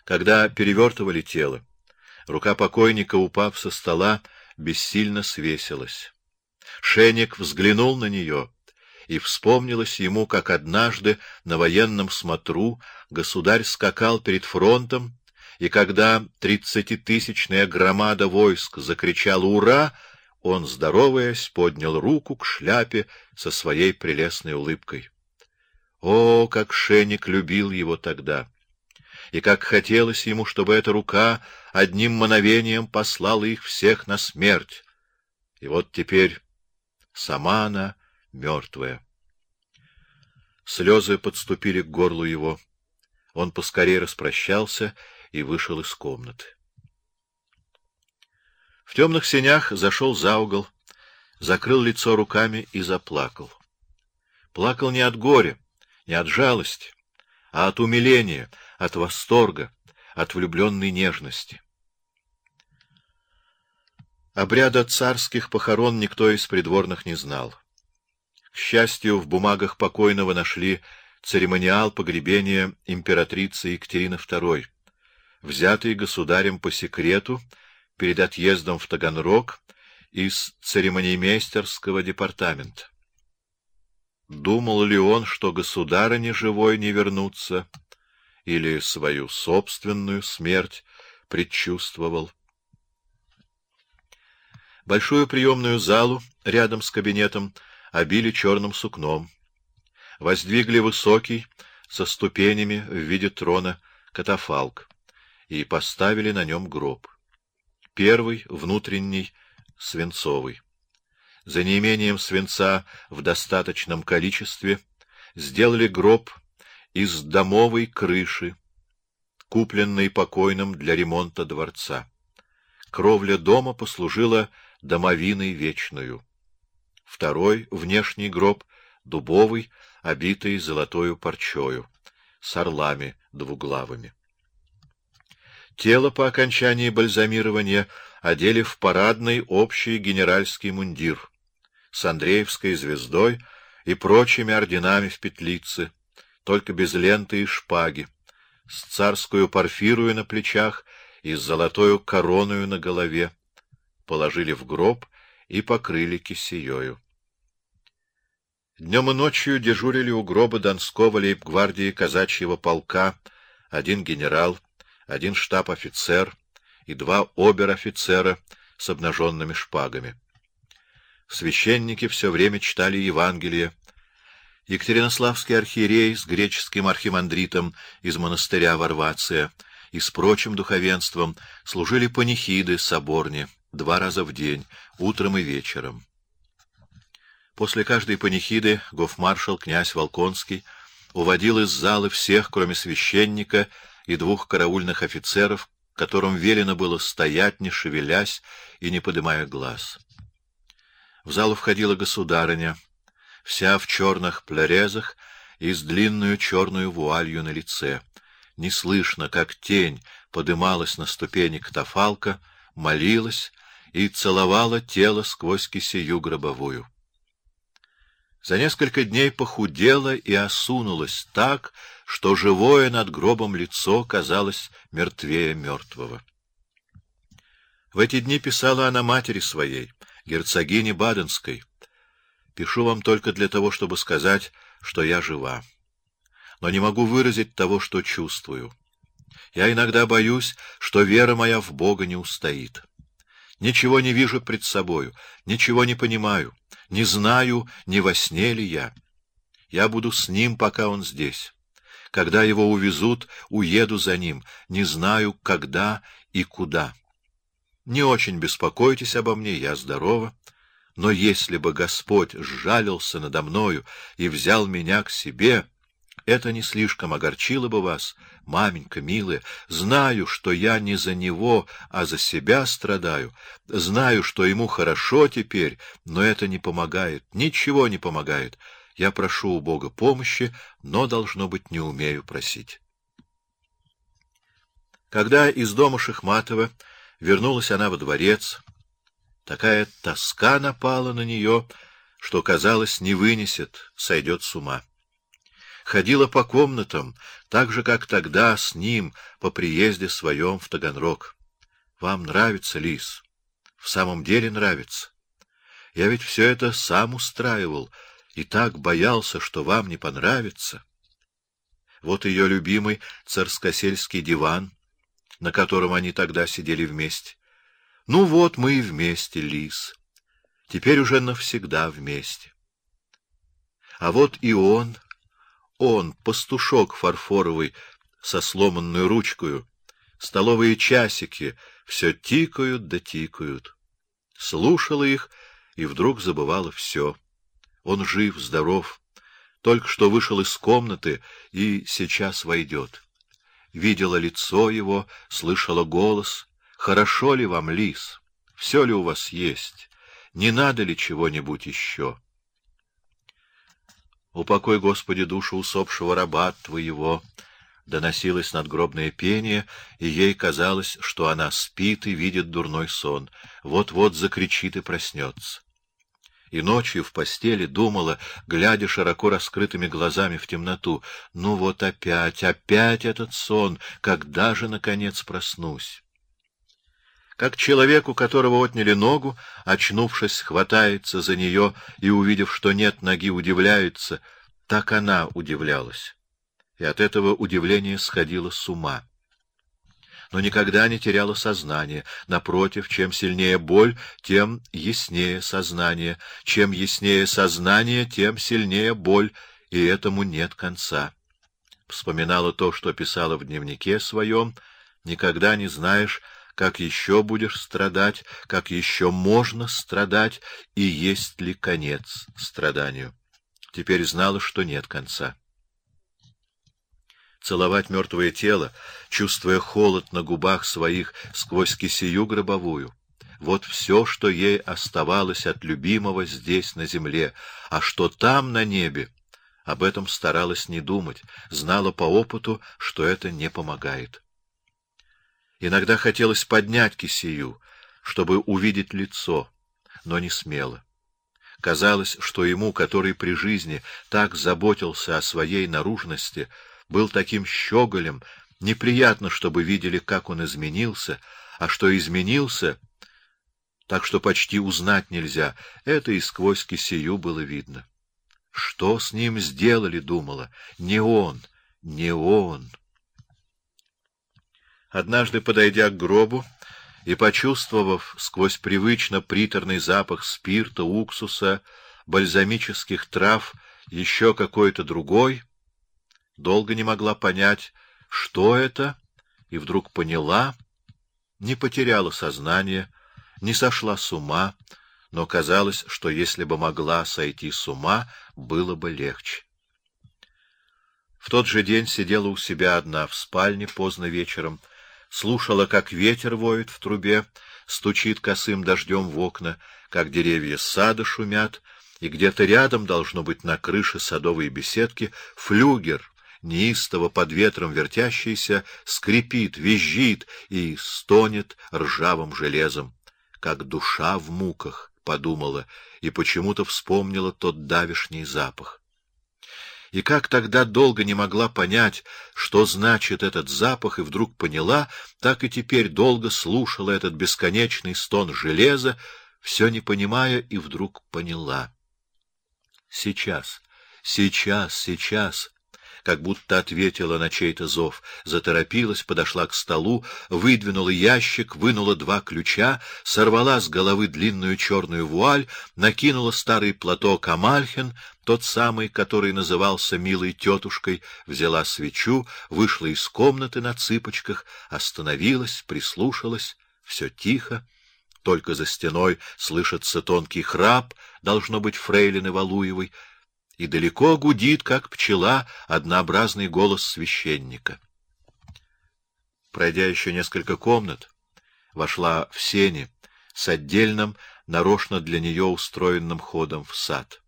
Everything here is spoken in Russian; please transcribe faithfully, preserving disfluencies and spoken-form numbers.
Когда перевертывали тело, рука покойника, упав со стола, бессильно свесилась. Шеник взглянул на нее, и вспомнилось ему, как однажды на военном смотру государь скакал перед фронтом, и когда тридцатитысячная громада войск закричала «Ура!», он, здороваясь, поднял руку к шляпе со своей прелестной улыбкой. О, как Шеник любил его тогда! И как хотелось ему, чтобы эта рука одним мановением послала их всех на смерть. И вот теперь сама она мертвая. Слезы подступили к горлу его. Он поскорее распрощался и вышел из комнаты. В темных сенях зашел за угол, закрыл лицо руками и заплакал. Плакал не от горя, не от жалости, а от умиления, от восторга, от влюбленной нежности. Обряда царских похорон никто из придворных не знал. К счастью, в бумагах покойного нашли церемониал погребения императрицы Екатерины второй, взятый государем по секрету перед отъездом в Таганрог из церемониймейстерского департамента. Думал ли он, что государыне живой не вернуться, или свою собственную смерть предчувствовал? Большую приемную залу рядом с кабинетом обили черным сукном. Воздвигли высокий, со ступенями в виде трона, катафалк и поставили на нем гроб. Первый, внутренний, свинцовый. За неимением свинца в достаточном количестве сделали гроб из домовой крыши, купленной покойным для ремонта дворца. Кровля дома послужила домовиной вечную. Второй, внешний гроб, дубовый, обитый золотою парчою, с орлами двуглавыми. Тело по окончании бальзамирования одели в парадный общий генеральский мундир с Андреевской звездой и прочими орденами в петлице, только без ленты и шпаги, с царскую парфирую на плечах и с золотою короною на голове, положили в гроб и покрыли кисеёю. Днем и ночью дежурили у гроба Донского лейб-гвардии казачьего полка один генерал, один штаб-офицер и два обер-офицера с обнаженными шпагами. Священники все время читали Евангелие. Екатеринославский архиерей с греческим архимандритом из монастыря Варвация и с прочим духовенством служили панихиды соборне два раза в день, утром и вечером. После каждой панихиды гофмаршал князь Волконский уводил из залы всех, кроме священника и двух караульных офицеров, которым велено было стоять, не шевелясь и не подымая глаз. В залу входила государыня, вся в черных плерезах и с длинную черную вуалью на лице. Не слышно, как тень подымалась на ступени катафалка, молилась и целовала тело сквозь кисею гробовую. За несколько дней похудела и осунулась так, что живое над гробом лицо казалось мертвее мертвого. В эти дни писала она матери своей, герцогине Баденской: «Пишу вам только для того, чтобы сказать, что я жива, но не могу выразить того, что чувствую. Я иногда боюсь, что вера моя в Бога не устоит. Ничего не вижу пред собою, ничего не понимаю, не знаю, не во сне ли я. Я буду с ним, пока он здесь. Когда его увезут, уеду за ним, не знаю, когда и куда. Не очень беспокойтесь обо мне, я здорова, но если бы Господь сжалился надо мною и взял меня к себе, это не слишком огорчило бы вас, маменька милая. Знаю, что я не за него, а за себя страдаю. Знаю, что ему хорошо теперь, но это не помогает, ничего не помогает. Я прошу у Бога помощи, но, должно быть, не умею просить». Когда из дома Шихматова вернулась она во дворец, такая тоска напала на нее, что, казалось, не вынесет, сойдет с ума. ходила по комнатам, так же, как тогда с ним по приезде своем в Таганрог. Вам нравится, Лиз? В самом деле нравится. Я ведь все это сам устраивал и так боялся, что вам не понравится. Вот ее любимый царскосельский диван, на котором они тогда сидели вместе. Ну вот мы и вместе, Лиз. Теперь уже навсегда вместе. А вот и он, он, пастушок фарфоровый, со сломанной ручкою, столовые часики все тикают да тикают. Слушала их и вдруг забывала все. Он жив, здоров, только что вышел из комнаты и сейчас войдет. Видела лицо его, слышала голос. Хорошо ли вам, Лиз? Все ли у вас есть? Не надо ли чего-нибудь еще? Упокой, Господи, душу усопшего раба твоего. Доносилось надгробное пение, и ей казалось, что она спит и видит дурной сон. Вот-вот закричит и проснется. И ночью в постели думала, глядя широко раскрытыми глазами в темноту: ну вот опять, опять этот сон, когда же, наконец, проснусь? Как человек, у которого отняли ногу, очнувшись, хватается за нее и, увидев, что нет ноги, удивляется, так она удивлялась. И от этого удивления сходила с ума. Но никогда не теряла сознание. Напротив, чем сильнее боль, тем яснее сознание. Чем яснее сознание, тем сильнее боль, и этому нет конца. Вспоминала то, что писала в дневнике своем: никогда не знаешь, как еще будешь страдать, как еще можно страдать, и есть ли конец страданию. Теперь знала, что нет конца. Целовать мертвое тело, чувствуя холод на губах своих сквозь кисею гробовую. Вот все, что ей оставалось от любимого здесь, на земле, а что там, на небе, об этом старалась не думать, знала по опыту, что это не помогает. Иногда хотелось поднять кисею, чтобы увидеть лицо, но не смела. Казалось, что ему, который при жизни так заботился о своей наружности, был таким щеголем, неприятно, чтобы видели, как он изменился, а что изменился, так что почти узнать нельзя, это и сквозь кисею было видно. Что с ним сделали, думала, не он, не он. Однажды, подойдя к гробу и почувствовав сквозь привычно приторный запах спирта, уксуса, бальзамических трав, еще какой-то другой, долго не могла понять, что это, и вдруг поняла, не потеряла сознание, не сошла с ума, но казалось, что если бы могла сойти с ума, было бы легче. В тот же день сидела у себя одна в спальне поздно вечером, слушала, как ветер воет в трубе, стучит косым дождем в окна, как деревья сада шумят, и где-то рядом, должно быть, на крыше садовой беседки, флюгер, неистово под ветром вертящийся, скрипит, визжит и стонет ржавым железом. Как душа в муках, подумала, и почему-то вспомнила тот давешний запах. И как тогда долго не могла понять, что значит этот запах, и вдруг поняла, так и теперь долго слушала этот бесконечный стон железа, все не понимая, и вдруг поняла. Сейчас, сейчас, сейчас, как будто ответила на чей-то зов, заторопилась, подошла к столу, выдвинула ящик, вынула два ключа, сорвала с головы длинную черную вуаль, накинула старый платок Амальхен, тот самый, который назывался милой тетушкой, взяла свечу, вышла из комнаты на цыпочках, остановилась, прислушалась, все тихо, только за стеной слышится тонкий храп, должно быть, фрейлины Валуевой, и далеко гудит, как пчела, однообразный голос священника. Пройдя еще несколько комнат, вошла в сени с отдельным, нарочно для нее устроенным ходом в сад.